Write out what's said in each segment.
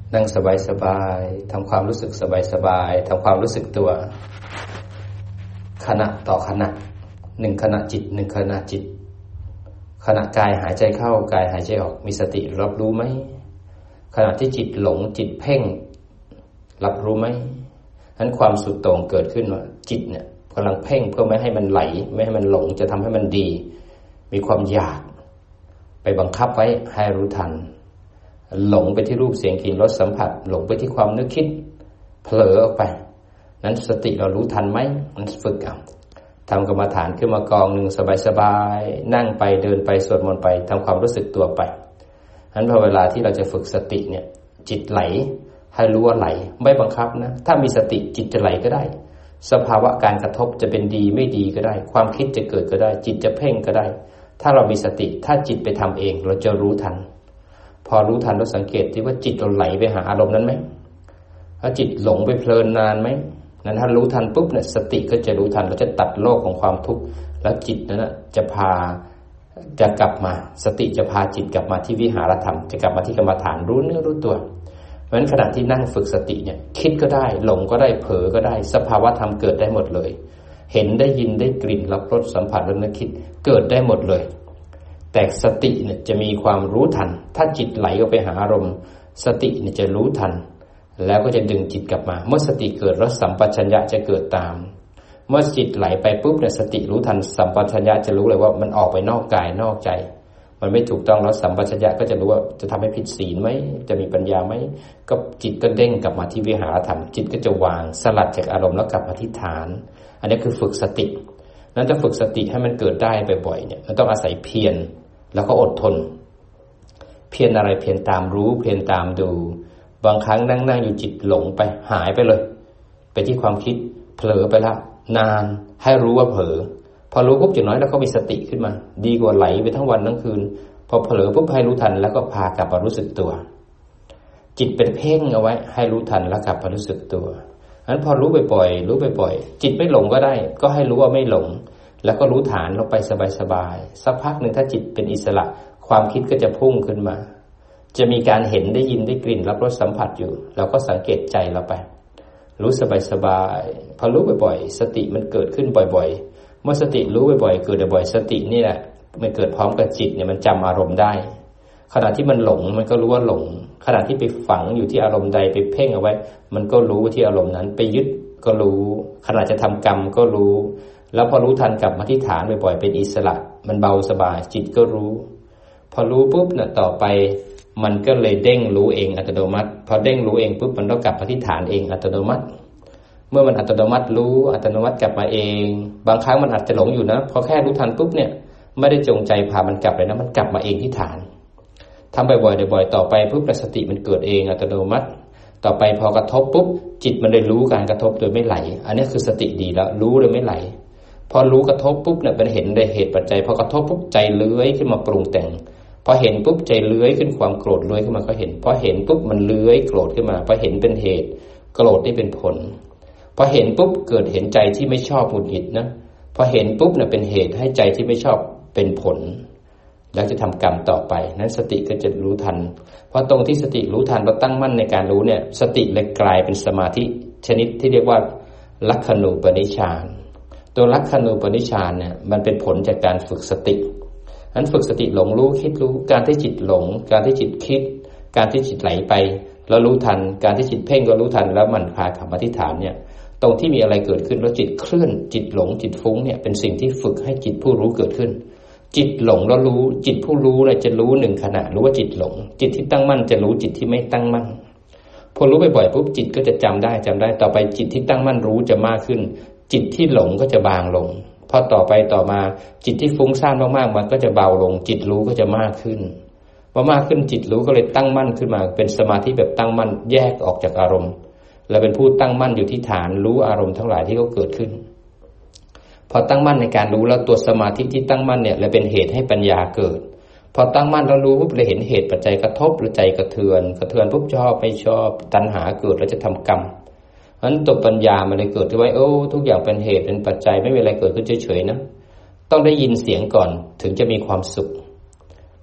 นั่งสบายๆทำความรู้สึกสบายๆทำความรู้สึกตัวขณะต่อขณะ1ขณะจิต1ขณะจิตขณะกายหายใจเข้ากายหายใจออกมีสติรับรู้ไหมขณะที่จิตหลงจิตเพ่งรับรู้ไหมนั้นความสุดโต่งเกิดขึ้นว่าจิตเนี่ยกำลังเพ่งเพื่อไม่ให้มันไหลไม่ให้มันหลงจะทำให้มันดีมีความอยากไปบังคับไว้ให้รู้ทันหลงไปที่รูปเสียงกลิ่นรสสัมผัสหลงไปที่ความนึกคิดเผลอออกไปนั้นสติเรารู้ทันไหมมันฝึกเอาทำกรรมฐานขึ้นมากองหนึ่งสบายๆนั่งไปเดินไปสวดมนต์ไปทำความรู้สึกตัวไปนั้นพอเวลาที่เราจะฝึกสติเนี่ยจิตไหลให้รู้ว่าไหลไม่บังคับนะถ้ามีสติจิตจะไหลก็ได้สภาวะการกระทบจะเป็นดีไม่ดีก็ได้ความคิดจะเกิดก็ได้จิตจะเพ่งก็ได้ถ้าเรามีสติถ้าจิตไปทำเองเราจะรู้ทันพอรู้ทันเราสังเกตที่ว่าจิตเราไหลไปหาอารมณ์นั้นไหมถ้าจิตหลงไปเพลินนานไหมนั้นถ้ารู้ทันปุ๊บเนี่ยสติก็จะรู้ทันเราจะตัดโลกของความทุกข์แล้วจิตนั้นจะกลับมาสติจะพาจิตกลับมาที่วิหารธรรมจะกลับมาที่กรรมฐานรู้เนื้อรู้ตัวเพราะฉะนั้นขณะที่นั่งฝึกสติเนี่ยคิดก็ได้หลงก็ได้เผลอก็ได้สภาวะธรรมเกิดได้หมดเลยเห็นได้ยินได้กลิ่นรับรสสัมผัสและนึกคิดเกิดได้หมดเลยแต่สติเนี่ยจะมีความรู้ทันถ้าจิตไหลออกไปหาอารมณ์สติเนี่ยจะรู้ทันแล้วก็จะดึงจิตกลับมาเมื่อสติเกิดแล้วสัมปชัญญะจะเกิดตามเมื่อจิตไหลไปปุ๊บเนี่ยสติรู้ทันสัมปชัญญะจะรู้เลยว่ามันออกไปนอกกายนอกใจมันไม่ถูกต้องแล้วสัมปชัญญะก็จะรู้ว่าจะทำให้ผิดศีลไหมจะมีปัญญาไหมก็จิตก็เด้งกลับมาที่วิหารธรรมจิตก็จะวางสลัดจากอารมณ์แล้วกลับมาที่ฐานอันนี้คือฝึกสตินั้นจะฝึกสติให้มันเกิดได้บ่อยๆเนี่ยมันต้องอาศัยเพียรแล้วก็อดทนเพียรอะไรเพียรตามรู้เพียรตามดูบางครั้งนั่งอยู่จิตหลงไปหายไปเลยไปที่ความคิดเผลอไปละนานให้รู้ว่าเผลอพอรู้ปุ๊บอย่างน้อยแล้วก็มีสติขึ้นมาดีกว่าไหลไปทั้งวันทั้งคืนพอเผลอปุ๊บให้รู้ทันแล้วก็พากลับมารู้สึกตัวจิตเป็นเพ่งเอาไว้ให้รู้ทันแล้วกลับมารู้สึกตัวงั้นพอรู้บ่อยๆรู้บ่อยๆจิตไม่หลงก็ได้ก็ให้รู้ว่าไม่หลงแล้วก็รู้ฐานลงไปสบายๆสักพักหนึ่งถ้าจิตเป็นอิสระความคิดก็จะพุ่งขึ้นมาจะมีการเห็นได้ยินได้กลิ่นรับรสสัมผัสอยู่เราก็สังเกตใจเราไปรู้สบายๆพอรู้บ่อยๆสติมันเกิดขึ้นบ่อยๆเมื่อสติรู้บ่อยๆเกิดบ่อยๆสตินี่แหละมันเกิดพร้อมกับจิตเนี่ยมันจำอารมณ์ได้ขณะที่มันหลงมันก็รู้ว่าหลงขณะที่ไปฝังอยู่ที่อารมณ์ใดไปเพ่งเอาไว้มันก็รู้ที่อารมณ์นั้นไปยึดก็รู้ขณะจะทำกรรมก็รู้แล้วพอรู้ทันกลับมาที่ฐานบ่อยๆเป็นอิสระมันเบาสบายจิตก็รู้พอรู้ปุ๊บเนี่ยต่อไปมันก็เลยเด้งรู้เองอัตโนมัติพอเด้งรู้เองปุ๊บมันก็กลับมาที่ฐานเองอัตโนมัติเมื่อมันอัตโนมัติรู้อัตโนมัติกลับมาเองบางครั้งมันอาจจะหลงอยู่นะพอแค่รู้ทันปุ๊บเนี่ยไม่ได้จงใจพามันกลับเลยนะมันกลับมาเองที่ฐานทำบ่อยๆบ่อยๆต่อไปปุ๊บสติมันเกิดเองอัตโนมัติต่อไปพอกระทบปุ๊บจิตมันได้รู้การกระทบโดยไม่ไหลอันนี้คือสติดีแล้วรู้โดยไม่ไหลพอรู้กระทบปุ๊บเนี่ยมันเห็นได้เหตุปัจจัยพอกระทบปุ๊บใจเลื้อยขึ้นมาปรุงแต่งพอเห็นปุ๊บใจเลื้อยขึ้นความโกรธเลื้อยขึ้นมาก็เห็นพอเห็นปุ๊บมันเลื้อยโกรธขึ้นมาพอเห็นเป็นเหตุโกรธนี่เป็นผลพอเห็นปุ๊บเกิดเห็นใจที่ไม่ชอบหงุดหงิดนะพอเห็นปุ๊บเนี่ยเป็นเหตุให้ใจที่ไม่ชอบเป็นผลแล้วจะทำกรรมต่อไปนั้นสติก็จะรู้ทันเพราะตรงที่สติรู้ทันเราตั้งมั่นในการรู้เนี่ยสติเลยกลายเป็นสมาธิชนิดที่เรียกว่าลักขณูปนิชฌานตัวลักขณูปนิชฌานเนี่ยมันเป็นผลจากการฝึกสตินั้นฝึกสติหลงรู้คิดรู้การที่จิตหลงการที่จิตคิดการที่จิตไหลไปแล้วรู้ทันการที่จิตเพ่งก็รู้ทันแล้วมันพากลับมาที่ฐานเนี่ยตรงที่มีอะไรเกิดขึ้นแล้วจิตเคลื่อนจิตหลงจิตฟุ้งเนี่ยเป็นสิ่งที่ฝึกให้จิตผู้รู้เกิดขึ้นจิตหลงแล้วรู้จิตผู้รู้เนี่ยจะรู้หนึ่งขณะรู้ว่าจิตหลงจิตที่ตั้งมั่นจะรู้จิตที่ไม่ตั้งมั่นพอรู้บ่อยๆปุ๊บจิตก็จะจำได้ต่อไปจิตที่ตั้งมั่นรู้จะมากขึ้นจิตที่หลงก็จะบางลงพอต่อไปต่อมาจิตที่ฟุ้งซ่านมากๆมันก็จะเบาลงจิตรู้ก็จะมากขึ้นพอมากขึ้นจิตรู้ก็เลยตั้งมั่นขึ้นมาเป็นสมาธิแบบตั้งมั่นแยกออกจากอารมณ์และเป็นผู้ตั้งมั่นอยู่ที่ฐานรู้อารมณ์ทั้งหลายที่เขาเกิดขึ้นพอตั้งมั่นในการรู้แล้วตัวสมาธิที่ตั้งมั่นเนี่ยเลยเป็นเหตุให้ปัญญาเกิดพอตั้งมั่นแล้วรู้ปุ๊บเลยเห็นเหตุปัจจัยกระทบหรือใจกระเทือนปุ๊บชอบไม่ชอบตัณหาเกิดแล้วจะทำกรรมเพราะฉะนั้นตัวปัญญามันเลยเกิดที่ว่าทุกอย่างเป็นเหตุเป็นปัจจัยไม่มีอะไรเกิดขึ้นเฉยๆนะต้องได้ยินเสียงก่อนถึงจะมีความสุข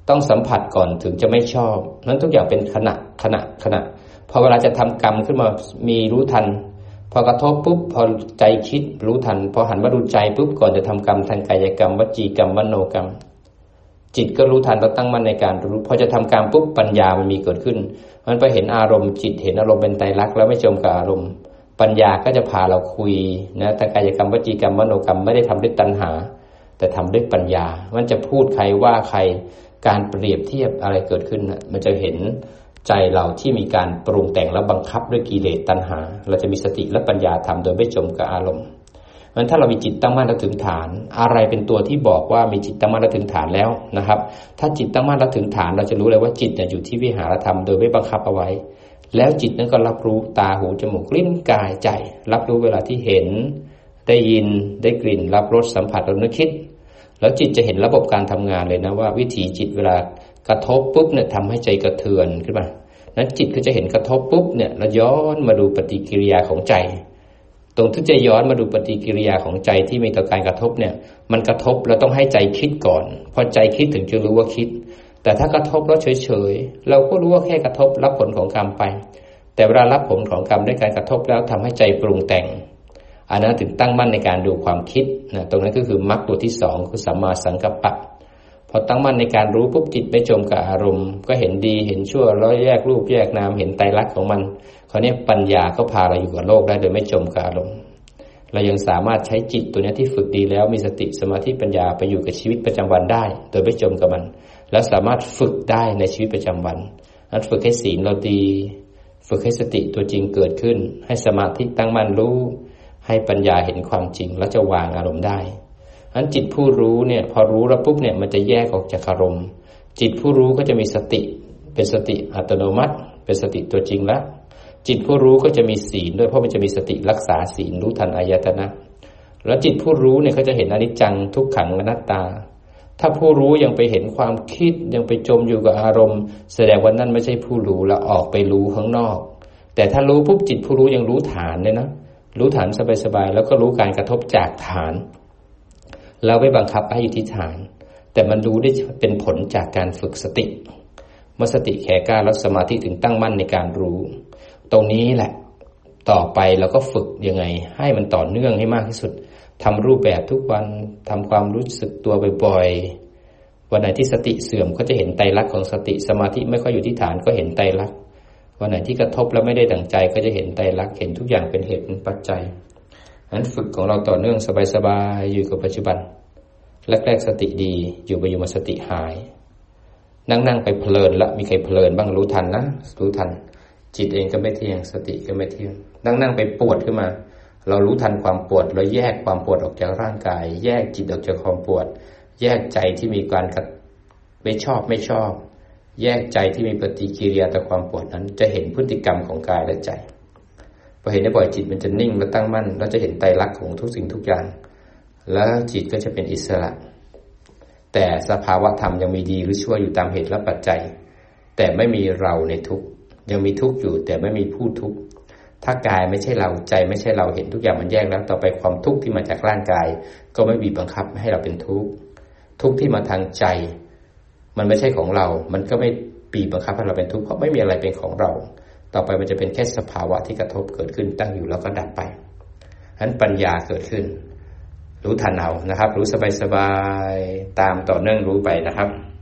ต้องสัมผัสก่อนถึงจะไม่ชอบนั้นทุกอย่างเป็นขณะพอเวลาจะทำกรรมขึ้นมามีรู้ทันพอกระทบปุ๊บพอใจคิดรู้ทันพอหันมาดูใจปุ๊บก่อนจะทำกรรมทางกายกรรมวจีกรรมมโนกรรมจิตก็รู้ทันแล้วตั้งมั่นในการรู้พอจะทำกรรมปุ๊บปัญญามันมีเกิดขึ้นมันไปเห็นอารมณ์จิตเห็นอารมณ์เป็นไตรลักษณ์แล้วไม่จมกับอารมณ์ปัญญาก็จะพาเราคุยนะทางกายกรรมวจีกรรมมโนกรรมไม่ได้ทำด้วยตัณหาแต่ทำด้วยปัญญามันจะพูดใครว่าใครการเปรียบเทียบอะไรเกิดขึ้นนะมันจะเห็นใจเราที่มีการปรุงแต่งและบังคับด้วยกิเลสตัณหาเราจะมีสติและปัญญาทำโดยไม่จมกับอารมณ์งั้นถ้าเรามีจิตตั้งมั่นและถึงฐานอะไรเป็นตัวที่บอกว่ามีจิตตั้งมั่นและถึงฐานแล้วนะครับถ้าจิตตั้งมั่นและถึงฐานเราจะรู้เลยว่าจิตเนี่ยอยู่ที่วิหารธรรมโดยไม่บังคับเอาไว้แล้วจิตนั้นก็รับรู้ตาหูจมูกลิ้นกายใจรับรู้เวลาที่เห็นได้ยินได้กลิ่นรับรสสัมผัสและนึกคิดแล้วจิตจะเห็นระบบการทำงานเลยนะว่าวิถีจิตเวลากระทบปุ๊บเนี่ยทำให้ใจกระเทือนขึ้นมานั้นจิตก็จะเห็นกระทบปุ๊บเนี่ยแล้วย้อนมาดูปฏิกิริยาของใจตรงที่จะย้อนมาดูปฏิกิริยาของใจที่มีต่อการกระทบเนี่ยมันกระทบแล้วต้องให้ใจคิดก่อนพอใจคิดถึงจะรู้ว่าคิดแต่ถ้ากระทบแล้วเฉยๆเราก็รู้ว่าแค่กระทบรับผลของกรรมไปแต่เวลารับผลของกรรมด้วยการกระทบแล้วทำให้ใจปรุงแต่งอันนั้นถึงตั้งมั่นในการดูความคิดนะตรงนั้นก็คือมรรคตัวที่สองคือสัมมาสังกัปปะพอตั้งมั่นในการรู้ปุ๊บจิตไม่จมกับอารมณ์ก็เห็นดีเห็นชั่วแล้วแยกรูปแยกนามเห็นไตรลักษณ์ของมันคราวนี้ปัญญาก็พาเราอยู่กับโลกได้โดยไม่จมกับอารมณ์เรายังสามารถใช้จิตตัวนี้ที่ฝึกดีแล้วมีสติสมาธิปัญญาไปอยู่กับชีวิตประจำวันได้โดยไม่จมกับมันแล้วสามารถฝึกได้ในชีวิตประจำวันนั้นฝึกให้ศีลเราดีฝึกให้สติตัวจริงเกิดขึ้นให้สมาธิตั้งมั่นรู้ให้ปัญญาเห็นความจริงแล้วจะวางอารมณ์ได้นั้นจิตผู้รู้เนี่ยพอรู้แล้วปุ๊บเนี่ยมันจะแยกออกจากอารมณ์จิตผู้รู้ก็จะมีสติเป็นสติอัตโนมัติเป็นสติตัวจริงแล้วจิตผู้รู้ก็จะมีศีลด้วยเพราะมันจะมีสติรักษาศีลรู้ทันอายตนะแล้วจิตผู้รู้เนี่ยเขาจะเห็นอนิจจังทุกขังอนัตตาถ้าผู้รู้ยังไปเห็นความคิดยังไปจมอยู่กับอารมณ์แสดงว่านั่นไม่ใช่ผู้รู้แล้วออกไปรู้ข้างนอกแต่ถ้ารู้ปุ๊บจิตผู้รู้ยังรู้ฐานเลยนะรู้ฐานสบายๆแล้วก็รู้การกระทบจากฐานเราไม่บังคับให้อยู่ที่ฐานแต่มันรู้ได้เป็นผลจากการฝึกสติเมื่อสติแข็งกล้าแล้วสมาธิถึงตั้งมั่นในการรู้ตรงนี้แหละต่อไปเราก็ฝึกยังไงให้มันต่อเนื่องให้มากที่สุดทำรูปแบบทุกวันทำความรู้สึกตัวบ่อยๆวันไหนที่สติเสื่อมก็จะเห็นไตรลักษณ์ของสติสมาธิไม่ค่อยอยู่ที่ฐานก็เห็นไตรลักษณ์วันไหนที่กระทบแล้วไม่ได้ดั่งใจก็จะเห็นไตรลักษณ์เห็นทุกอย่างเป็นเหตุเป็นปัจจัยนั้นฝึกของเราต่อเนื่องสบายๆอยู่กับปัจจุบันแรกๆสติดีอยู่ไปอยู่มาสติหายนั่งไปเพลินละมีใครเพลินบ้างรู้ทันนะรู้ทันจิตเองก็ไม่เที่ยงสติก็ไม่เที่ยงนั่งไปปวดขึ้นมาเรารู้ทันความปวดเราแยกความปวดออกจากร่างกายแยกจิตออกจากความปวดแยกใจที่มีการไม่ชอบแยกใจที่มีปฏิกิริยาต่อความปวดนั้นจะเห็นพฤติกรรมของกายและใจพอเห็นได้บ่อยจิตมันจะนิ่งและตั้งมั่นแล้วจะเห็นไตรลักษณ์ของทุกสิ่งทุกอย่างแล้วจิตก็จะเป็นอิสระแต่สภาวะธรรมยังมีดีหรือชั่วอยู่ตามเหตุและปัจจัยแต่ไม่มีเราในทุกข์ยังมีทุกข์อยู่แต่ไม่มีผู้ทุกข์ถ้ากายไม่ใช่เราใจไม่ใช่เราเห็นทุกอย่างมันแยกแล้วต่อไปความทุกข์ที่มาจากร่างกายก็ไม่บีบบังคับให้เราเป็นทุกข์ทุกข์ที่มาทางใจมันไม่ใช่ของเรามันก็ไม่บีบบังคับให้เราเป็นทุกข์เพราะไม่มีอะไรเป็นของเราต่อไปมันจะเป็นแค่สภาวะที่กระทบเกิดขึ้นตั้งอยู่แล้วก็ดับไปฉะนั้นปัญญาเกิดขึ้นรู้ทันเอานะครับรู้สบายๆตามต่อเนื่องรู้ไปนะครับ